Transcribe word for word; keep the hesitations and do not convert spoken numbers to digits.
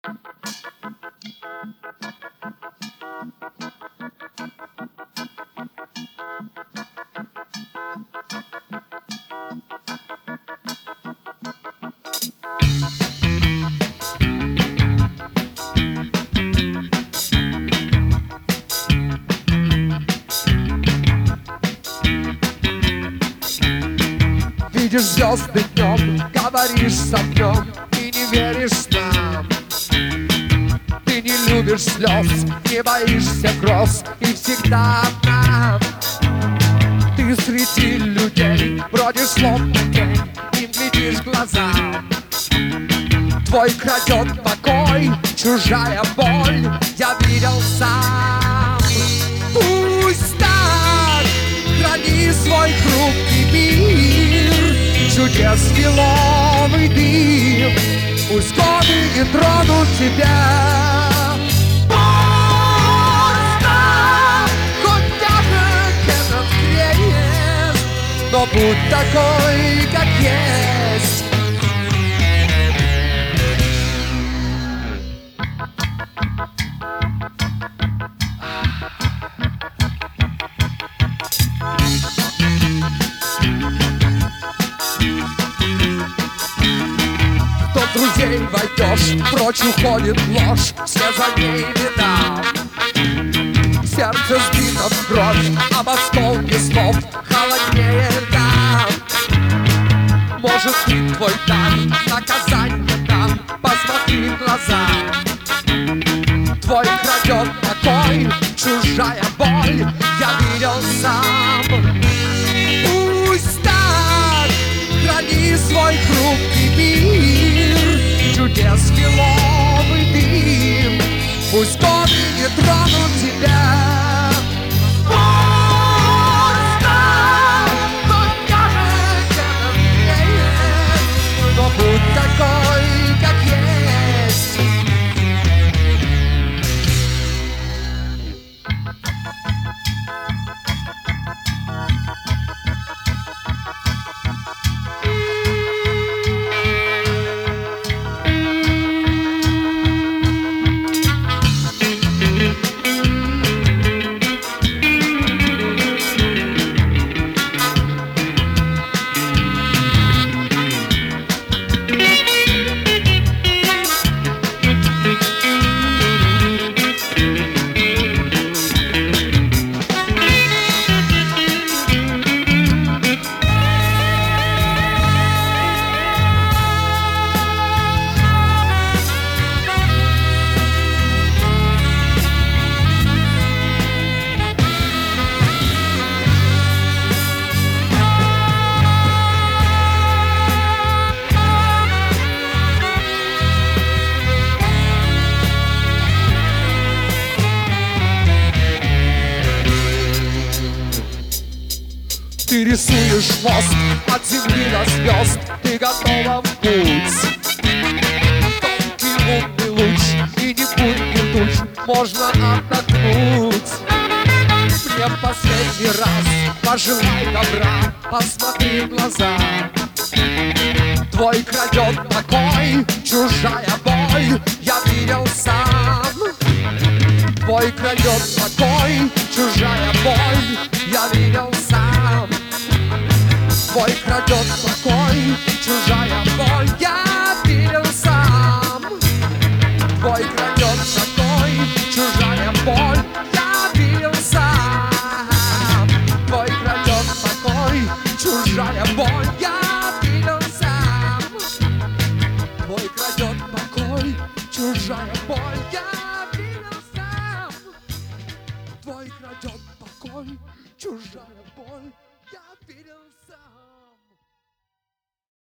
Видишь звезды днем, говоришь с огнем и не веришь нам. Ты не любишь слез, не боишься гроз и всегда одна. Ты среди людей бродишь словно тень, им глядишь в глаза. Твой крадет покой, чужая боль, я видел сам. Пусть так, храни свой хрупкий мир, чудес лиловый дым, пусть годы не тронут тебя. Пусть так, хоть тяжек этот крест, но будь такой, как есть. Друзей войдешь, прочь уходит ложь, все за ней беда. Сердце сбито в кровь, об осколке слов холоднее льда. Может быть твой дар, наказание дан, посмотри в глаза. Твой крадет покой, чужая боль, я видел сам. Пусть так, храни свой хрупкий мир, чудес лиловый дым, пусть годы не тронут тебя. Пусть так, хоть тяжек этот крест, но будь такой, как есть. Ты рисуешь мост от земли до звезд, ты готова в путь. Тонкий лунный луч и не будет ни туч, можно отдохнуть. Мне в последний раз пожелай добра, посмотри в глаза. Твой крадет покой, чужая боль, я видел сам. Твой крадет покой, чужая боль, я видел сам. Твой крадет покой, чужая боль, я видел сам. Твой крадет покой, чужая боль, я видел сам. Твой крадет покой, чужая боль, я видел сам. Твой крадет покой, чужая боль, я видел сам. Твой крадет покой, чужая боль, я видел сам.